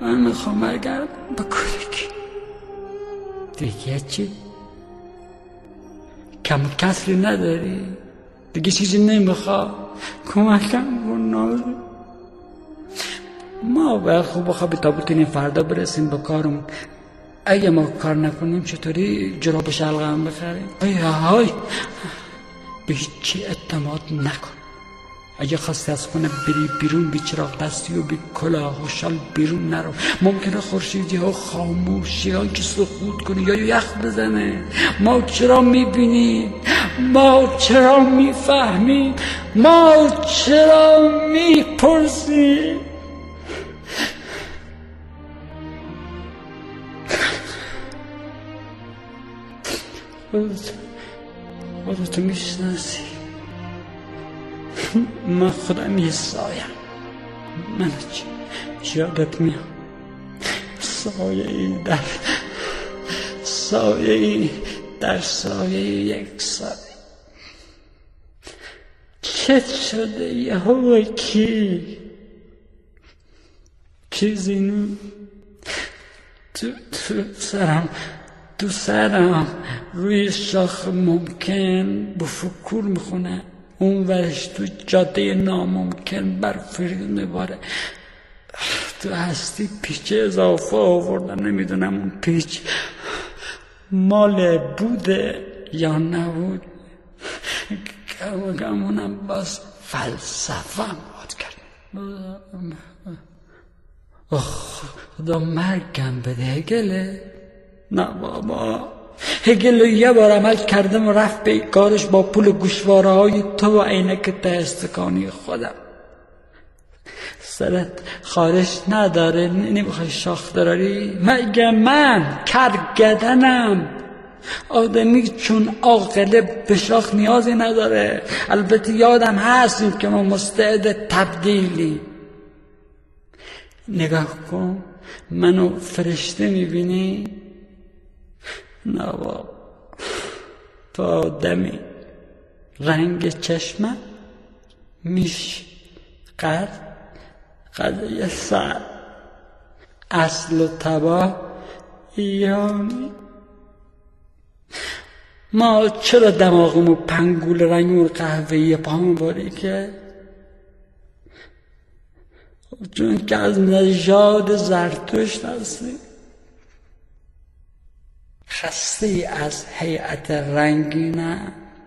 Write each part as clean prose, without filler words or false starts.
من میخوام برگردم به کودکی. دیگه چی؟ کم کسری نداری؟ دیگه چیزی نمیخواد؟ کمکم کن نازی. ما باید خوب بخواه تا بتونیم فردا برسیم به کارمون. اگه ما کار نکنیم چطوری جراب شلغم بخریم؟ های به هیچی اعتماد نکن. اگه خواستی از خونه بری بیرون بی چراغ دستی و بی کلاه و شال بیرون نرو. ممکنه خورشیدی ها خاموشی ها که سقوط کنه یا یخ بزنه. ما چرا میبینیم؟ ما چرا میفهمیم؟ ما چرا میپرسیم؟ خودتو میشناسی. من خودم یه سایم. من چی یادت میاد؟ سایه‌ای در سایه یک سایه. چت شده یه هوی کی چیزی نو تو سرم روی شاخ ممکن بفکور میخونه. اون ورش تو جاده ناممکن برفریز میباره. تو هستی پیچ اضافه آوردن. نمیدونم اون پیچ مال بوده یا نبود. گمونم باز فلسفه ماد کرد. خدا مرگم بده. هگله؟ نه بابا، هگل یه بار عمل کردم و رفت به کارش با پول گوشواره های تو و عینک ته استکانی خودم. سرت خارش نداره؟ نمیخوای شاخ دراری؟ مگه من کرگدنم؟ آدمی چون عاقله به شاخ نیازی نداره. البته یادم هست که ما مستعد تبدیلی. نگاه کن، منو فرشته میبینی؟ نه بابا، تو آدمی. رنگ چشمم میش قد یه سر. اصل و تبا ایرانی. ما چرا دماغمو پنگول رنگمون قهوه‌ای پامون باریکه؟ چون که از نژاد زرتشت هستی. خسته ای از هیئت رنگینه؟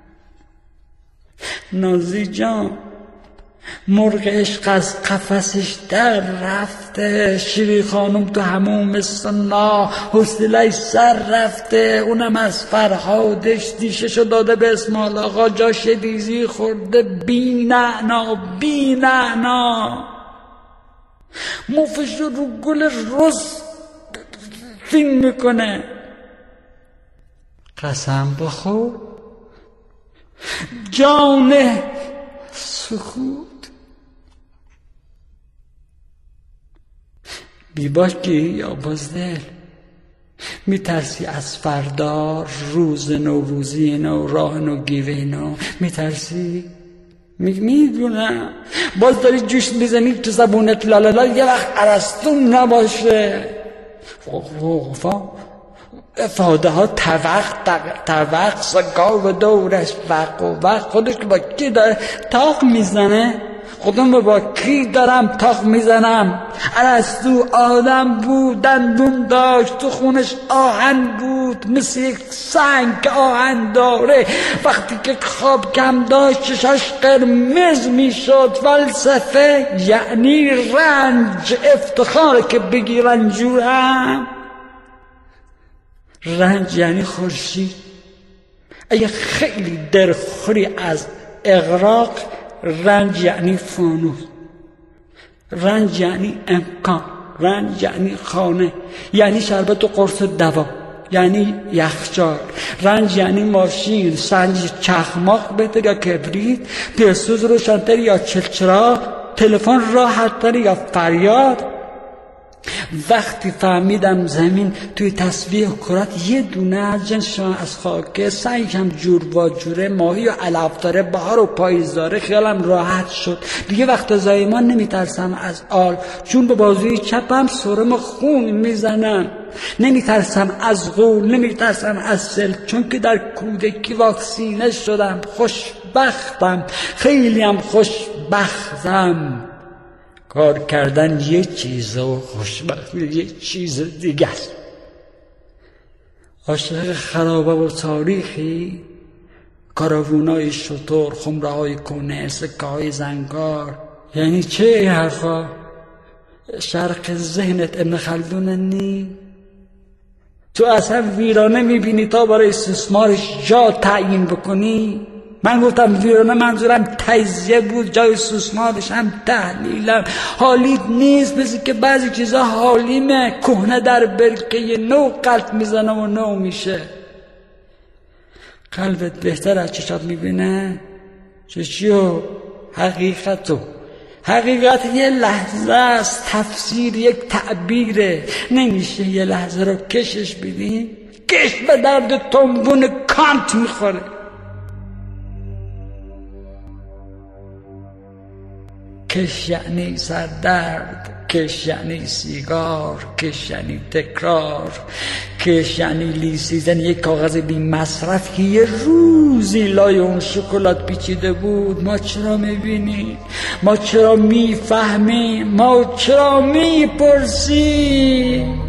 نازی جان، مرغ عشق از قفسش در رفته. شیری خانم تو هموم سنا حوصله‌اش سر رفته. اونم از فرهادش دیششو داده به اسماعیل آقا. جاش دیزی خورده بی نعنا. مفشو رو گل رز فین میکنه. قسم بخور جان سکوت. بیباکی یا بازدل، میترسی از فردا، روز نوروزی نو، راه نو، گیوه نو؟ میترسی؟ میدونم. باز داری جوش میزنی تو زبونت لالالا. یه وقت ارسطو نباشه. افاده ها توق سگاه و دورش وق خودش با کی داره تاق میزنه؟ خودم با کی دارم تاق میزنم؟ ارسطو آدم بود، دندون داشت، تو خونش آهن بود، مثل یک سنگ که آهن داره. وقتی که خواب کم داشت چشاش قرمز میشد. فلسفه یعنی رنج. افتخاره که بگی رنجورم. رنج یعنی خورشید. اگه خیلی درخوری از اغراق، رنج یعنی فانوس. رنج یعنی امکان. رنج یعنی خانه، یعنی شربت و قرص دوا، یعنی یخچال. رنج یعنی ماشین، سنج چخماق بهتر یا کبریت، پیرسوز روشن‌تر یا چلچراغ، تلفن راحت‌تر یا فریاد. وقتی فهمیدم زمین توی تسبیح کرات یه دونه از جنسشون از خاکه، سعیشم جور و جوره، ماهی و علف داره، بهار و پاییز داره، خیالم راحت شد. دیگه وقت زایمان نمیترسم از آل، چون به بازوی چپم سرم خون میزنن. نمیترسم از غول، نمیترسم از سل، چون که در کودکی واکسینه شدم. خوشبختم، خیلیم خوشبختم. کار کردن یه چیزه و خوشبختی یه چیز دیگه است. عاشق خرابه و تاریخی، کاروونای شطور، خمره های کهنه، سکه های زنگار. یعنی چه این حرفا؟ شرق ذهنت ابن خلدون نی؟ تو اصلا ویرانه میبینی تا برای استثمارش جا تعیین بکنی؟ من گفتم ویرانه منظورم تجزیه بود، جای سوسمارش هم تحلیلم. حالیت نیست، بسی که بعضی چیزا حالیمه، کهنه در برکه نو قلب میزنه و نو میشه. قلبت بهتر از چشات میبینه؟ چشیو؟ حقیقتو. حقیقت یه لحظه است، تفسیر یک تعبیره. نمیشه یه لحظه رو کشش بدی؟ کش به درد تنبون کانت میخوره. کش یعنی سردرد، کش یعنی سیگار، کش یعنی تکرار، کش یعنی لیسیدن یک کاغذ بی مصرف که یه روزی لای اون شکلات پیچیده بود. ما چرا میبینیم؟ ما چرا میفهمیم؟ ما چرا میپرسیم؟